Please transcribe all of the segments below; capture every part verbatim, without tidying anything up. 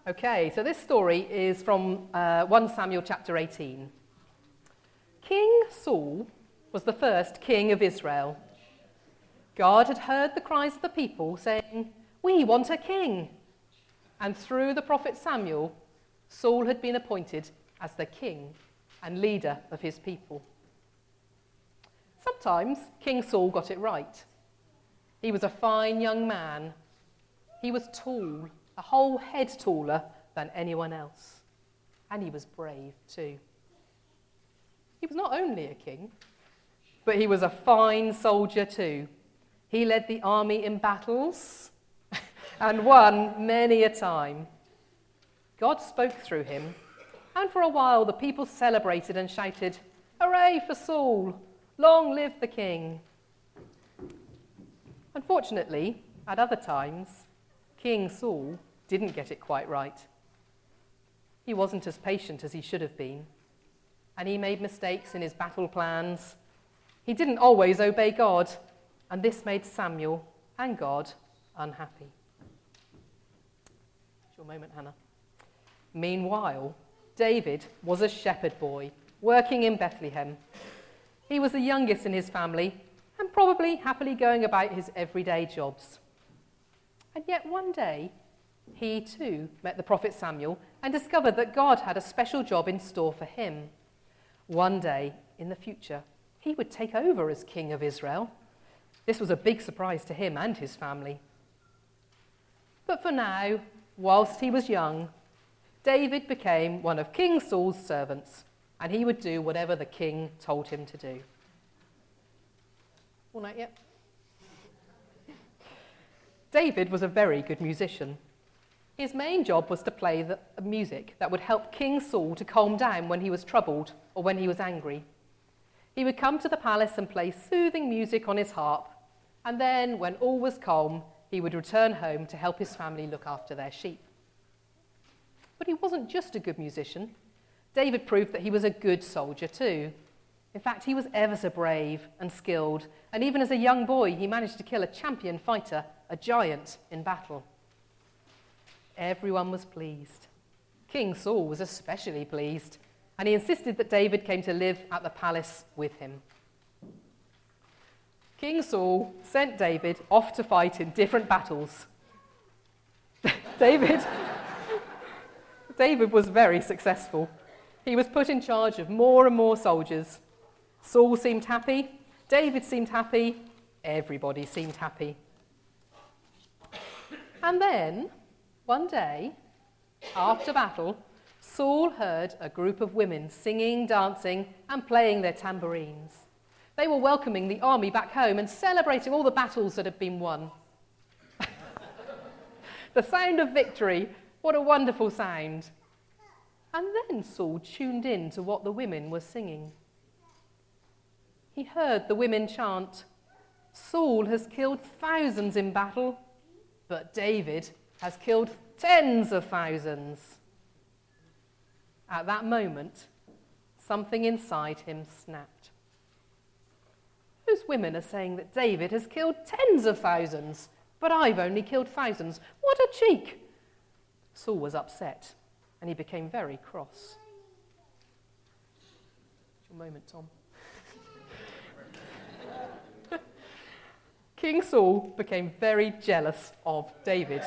Okay, so this story is from uh, First Samuel chapter eighteen. King Saul was the first king of Israel. God had heard the cries of the people saying, "We want a king." And through the prophet Samuel, Saul had been appointed as the king and leader of his people. Sometimes King Saul got it right. He was a fine young man. He was tall, a whole head taller than anyone else. And he was brave too. He was not only a king, but he was a fine soldier too. He led the army in battles and won many a time. God spoke through him, and for a while the people celebrated and shouted, "Hooray for Saul! Long live the king!" Unfortunately, at other times, King Saul didn't get it quite right. He wasn't as patient as he should have been, and he made mistakes in his battle plans. He didn't always obey God, and this made Samuel and God unhappy. It's your moment, Hannah. Meanwhile, David was a shepherd boy working in Bethlehem. He was the youngest in his family and probably happily going about his everyday jobs. And yet one day, he too met the prophet Samuel and discovered that God had a special job in store for him. One day in the future, he would take over as king of Israel. This was a big surprise to him and his family. But for now, whilst he was young, David became one of King Saul's servants, and he would do whatever the king told him to do. All night yet? David was a very good musician. His main job was to play the music that would help King Saul to calm down when he was troubled or when he was angry. He would come to the palace and play soothing music on his harp, and then, when all was calm, he would return home to help his family look after their sheep. But he wasn't just a good musician. David proved that he was a good soldier too. In fact, he was ever so brave and skilled, and even as a young boy, he managed to kill a champion fighter, a giant, in battle. Everyone was pleased. King Saul was especially pleased, and he insisted that David came to live at the palace with him. King Saul sent David off to fight in different battles. David, David was very successful. He was put in charge of more and more soldiers. Saul seemed happy, David seemed happy, everybody seemed happy. And then, one day, after battle, Saul heard a group of women singing, dancing, and playing their tambourines. They were welcoming the army back home and celebrating all the battles that had been won. The sound of victory, what a wonderful sound. And then Saul tuned in to what the women were singing. He heard the women chant, "Saul has killed thousands in battle, but David has killed tens of thousands." At that moment, something inside him snapped. Those women are saying that David has killed tens of thousands, but I've only killed thousands. What a cheek! Saul was upset, and he became very cross. It's your moment, Tom. King Saul became very jealous of David.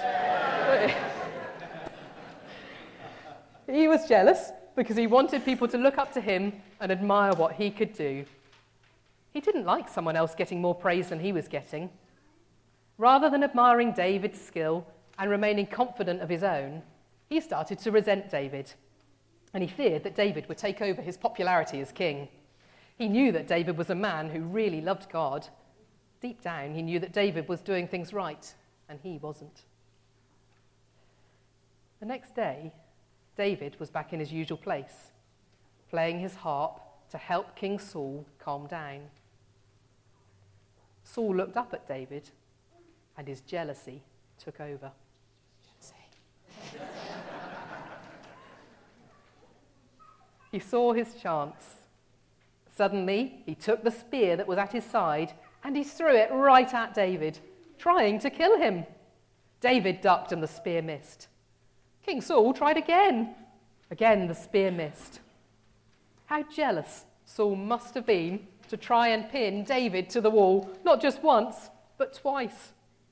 He was jealous because he wanted people to look up to him and admire what he could do. He didn't like someone else getting more praise than he was getting. Rather than admiring David's skill and remaining confident of his own, he started to resent David, and he feared that David would take over his popularity as king. He knew that David was a man who really loved God. Deep down, he knew that David was doing things right, and he wasn't. The next day, David was back in his usual place, playing his harp to help King Saul calm down. Saul looked up at David, and his jealousy took over. He saw his chance. Suddenly, he took the spear that was at his side and he threw it right at David, trying to kill him. David ducked and the spear missed. King Saul tried again. Again, the spear missed. How jealous Saul must have been to try and pin David to the wall, not just once, but twice.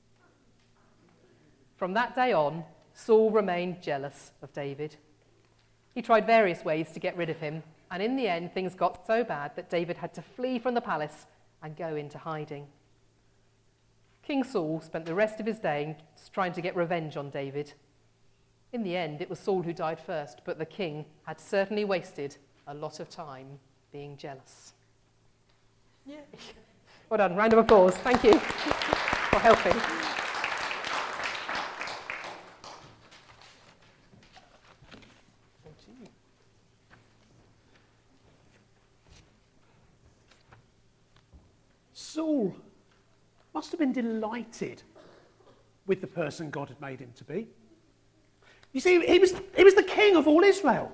From that day on, Saul remained jealous of David. He tried various ways to get rid of him, and in the end, things got so bad that David had to flee from the palace and go into hiding. King Saul spent the rest of his day trying to get revenge on David. In the end, it was Saul who died first, but the king had certainly wasted a lot of time being jealous. Yay. Well done. Round of applause. Thank you for helping. Saul must have been delighted with the person God had made him to be. You see, he was, he was the king of all Israel.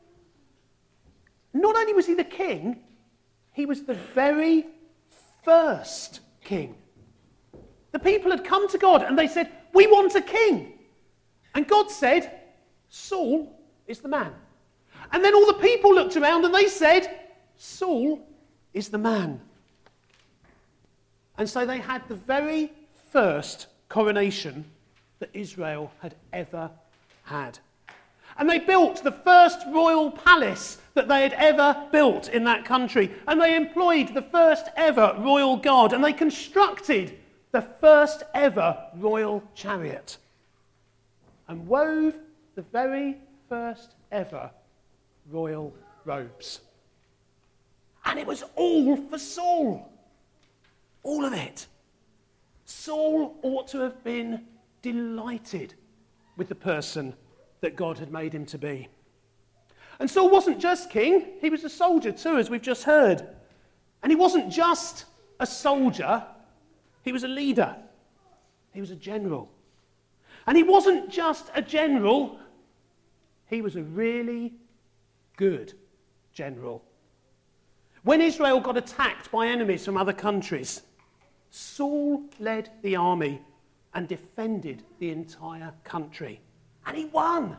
Not only was he the king, he was the very first king. The people had come to God and they said, "We want a king." And God said, "Saul is the man." And then all the people looked around and they said, "Saul is the man." And so they had the very first coronation that Israel had ever had. And they built the first royal palace that they had ever built in that country. And they employed the first ever royal guard. And they constructed the first ever royal chariot. And wove the very first ever royal robes. And it was all for Saul. All of it. Saul ought to have been delighted with the person that God had made him to be. And Saul wasn't just king, he was a soldier too, as we've just heard. And he wasn't just a soldier, he was a leader. He was a general. And he wasn't just a general, he was a really good general. When Israel got attacked by enemies from other countries, Saul led the army and defended the entire country. And he won.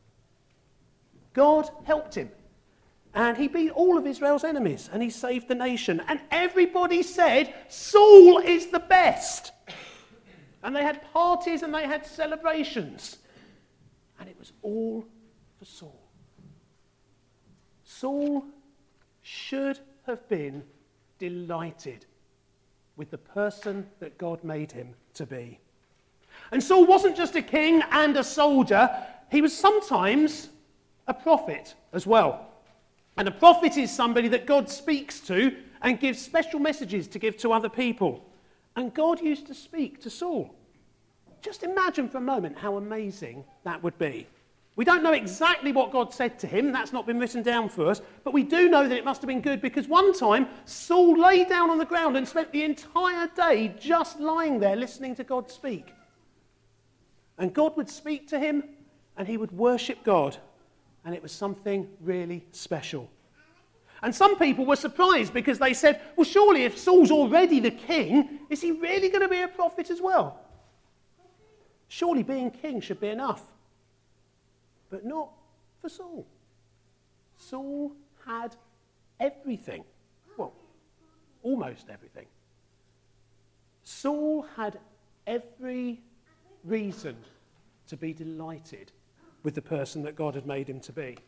God helped him. And he beat all of Israel's enemies and he saved the nation. And everybody said, Saul is the best. And they had parties and they had celebrations. And it was all for Saul. Saul should have been delighted with the person that God made him to be. And Saul wasn't just a king and a soldier, he was sometimes a prophet as well. And a prophet is somebody that God speaks to and gives special messages to give to other people. And God used to speak to Saul. Just imagine for a moment how amazing that would be. We don't know exactly what God said to him, that's not been written down for us, but we do know that it must have been good because one time Saul lay down on the ground and spent the entire day just lying there listening to God speak. And God would speak to him and he would worship God, and it was something really special. And some people were surprised because they said, well, surely if Saul's already the king, is he really going to be a prophet as well? Surely being king should be enough. But not for Saul. Saul had everything. Well, almost everything. Saul had every reason to be delighted with the person that God had made him to be.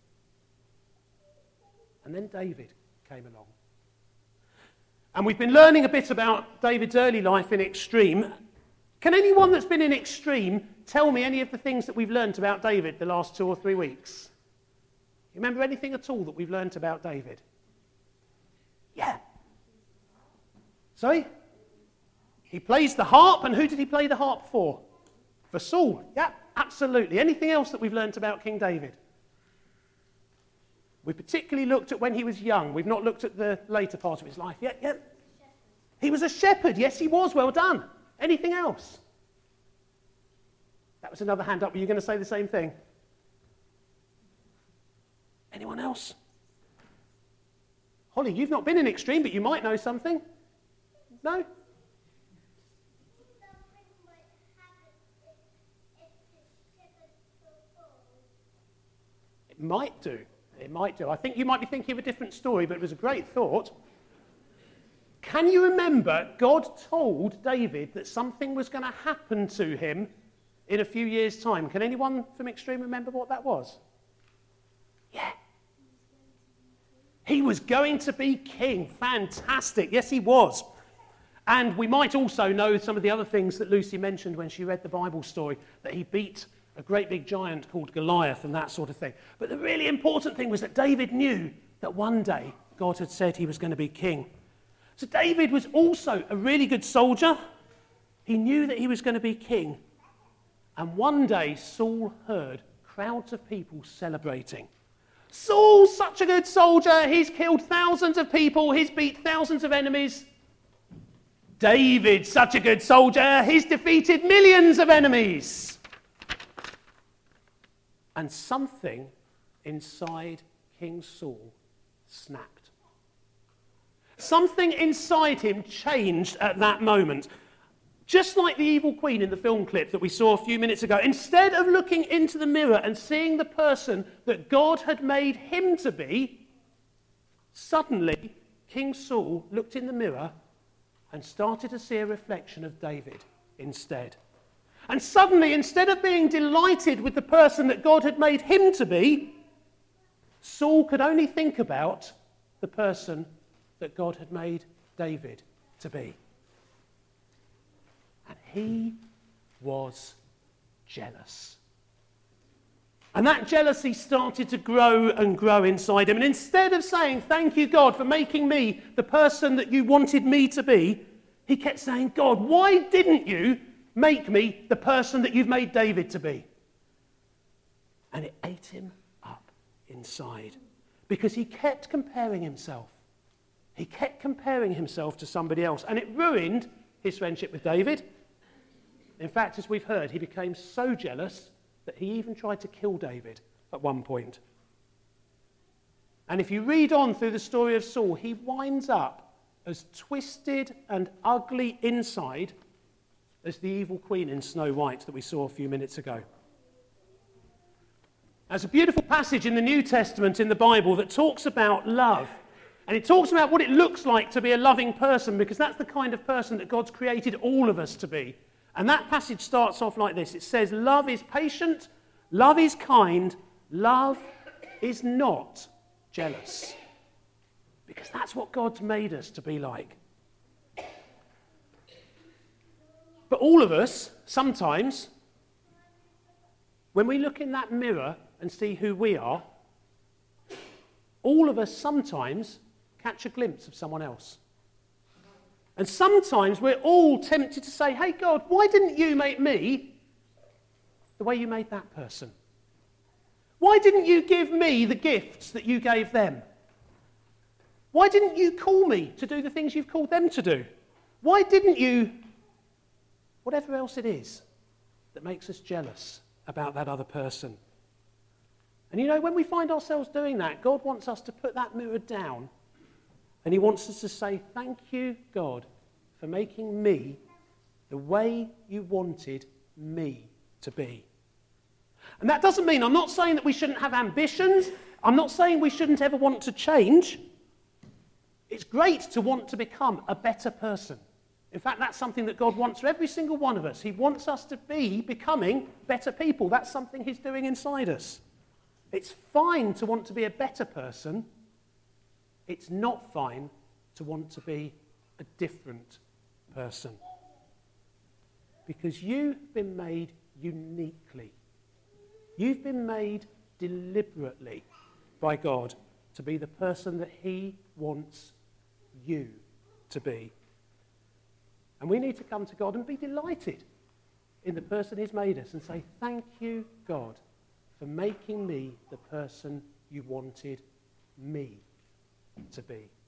And then David came along. And we've been learning a bit about David's early life in Extreme. Can anyone that's been in Extreme tell me any of the things that we've learnt about David the last two or three weeks? You remember anything at all that we've learnt about David? Yeah. Sorry? He plays the harp, and who did he play the harp for? For Saul. Yeah, absolutely. Anything else that we've learnt about King David? We particularly looked at when he was young. We've not looked at the later part of his life yet. Yeah. He was a shepherd. Yes, he was. Well done. Anything else? That was another hand up. Were you going to say the same thing? Anyone else? Holly, you've not been in Extreme, but you might know something. No? It might do. It might do. I think you might be thinking of a different story, but it was a great thought. Can you remember God told David that something was going to happen to him in a few years' time? Can anyone from Extreme remember what that was? Yeah. He was going to be king. Fantastic. Yes, he was. And we might also know some of the other things that Lucy mentioned when she read the Bible story, that he beat a great big giant called Goliath and that sort of thing. But the really important thing was that David knew that one day God had said he was going to be king. So David was also a really good soldier. He knew that he was going to be king. And one day Saul heard crowds of people celebrating. Saul's such a good soldier. He's killed thousands of people. He's beat thousands of enemies. David's such a good soldier. He's defeated millions of enemies. And something inside King Saul snapped. Something inside him changed at that moment. Just like the evil queen in the film clip that we saw a few minutes ago, instead of looking into the mirror and seeing the person that God had made him to be, suddenly King Saul looked in the mirror and started to see a reflection of David instead. And suddenly, instead of being delighted with the person that God had made him to be, Saul could only think about the person that God had made David to be. And he was jealous. And that jealousy started to grow and grow inside him. And instead of saying, thank you, God, for making me the person that you wanted me to be, he kept saying, God, why didn't you make me the person that you've made David to be? And it ate him up inside because he kept comparing himself. He kept comparing himself to somebody else. And it ruined his friendship with David. In fact, as we've heard, he became so jealous that he even tried to kill David at one point. And if you read on through the story of Saul, he winds up as twisted and ugly inside as the evil queen in Snow White that we saw a few minutes ago. There's a beautiful passage in the New Testament in the Bible that talks about love. And it talks about what it looks like to be a loving person, because that's the kind of person that God's created all of us to be. And that passage starts off like this. It says, love is patient, love is kind, love is not jealous. Because that's what God's made us to be like. But all of us, sometimes, when we look in that mirror and see who we are, all of us sometimes catch a glimpse of someone else. And sometimes we're all tempted to say, hey, God, why didn't you make me the way you made that person? Why didn't you give me the gifts that you gave them? Why didn't you call me to do the things you've called them to do? Why didn't you... Whatever else it is that makes us jealous about that other person. And you know, when we find ourselves doing that, God wants us to put that mirror down. And he wants us to say, thank you, God, for making me the way you wanted me to be. And that doesn't mean, I'm not saying that we shouldn't have ambitions. I'm not saying we shouldn't ever want to change. It's great to want to become a better person. In fact, that's something that God wants for every single one of us. He wants us to be becoming better people. That's something he's doing inside us. It's fine to want to be a better person. It's not fine to want to be a different person. Because you've been made uniquely. You've been made deliberately by God to be the person that he wants you to be. And we need to come to God and be delighted in the person he's made us and say, thank you, God, for making me the person you wanted me to be.